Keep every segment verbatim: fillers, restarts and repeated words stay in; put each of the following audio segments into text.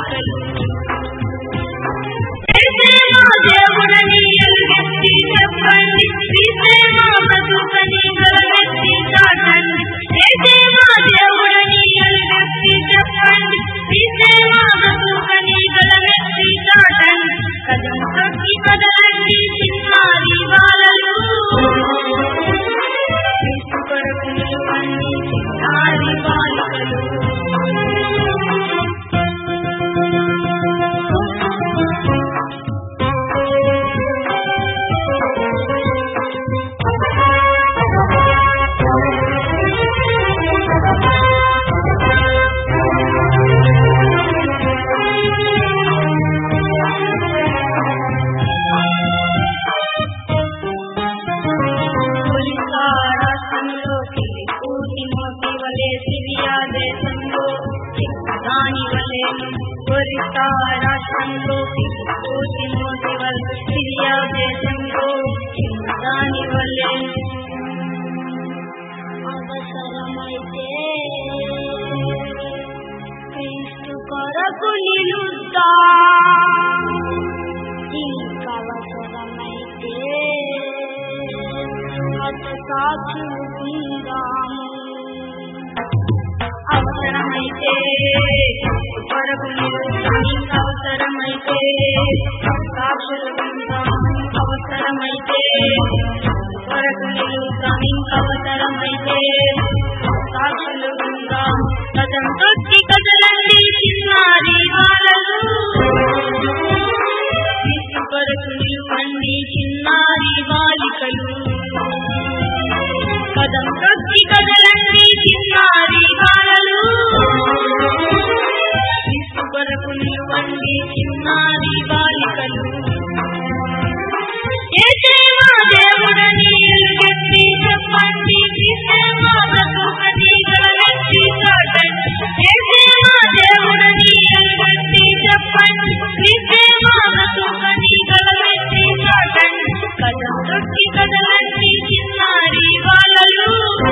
బాలికలు ఏసేమా దేవుడని ఎలుగెత్తి చెప్పండి శ్రీసేమా బతుకని గలగెత్తి చాటండి ఏసేమా దేవుడని ఎలుగెత్తి చెప్పండి శ్రీసేమా బతుకని గలగెత్తి చాటండి కదం తొక్కి కదలండి చిన్నారి బాలలు క్రీస్తు కొరకు నిలువండి చిన్నారి బాలికలు ఒరిస్సా రాష్ట్రంలో పూర్తి వల్ సిరియా దేశంలో దాని వల్లే అవసరమైతే క్రీస్తు కొరకు నిలుద్దా ఇంకవసరమైతే హత సాక్షులు ఉందాము అవసరమైతే కొరకు అవసరమైతే సాక్షులు అవసరమైతే కొరకు అవసరమైతే సాక్షులు కదం తొక్కి కదలండి చిన్నారి బాలలు క్రీస్తు కొరకు నిలువండి చిన్నారి బాలికలు కదం తొక్కి కదలండి చిన్నారి బాలలు క్రీస్తు కొరకు నిలువండి చిన్నారి బాలికలు ఏసేమా దేవుడని ఎలుగెత్తి చెప్పండి శ్రీసేమా బతుకని గలగెత్తి చాటండి ఏసేమా దేవుడని ఎలుగెత్తి చెప్పండి శ్రీసేమా బతుకని గలగెత్తి చాటండి కదం తొక్కి కదలండి చిన్నారి బాలలు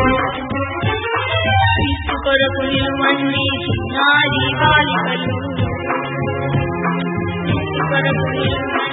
క్రీస్తు కొరకు నిలువండి చిన్నారి బాలికలు క్రీస్తు కొరకు నిలువండి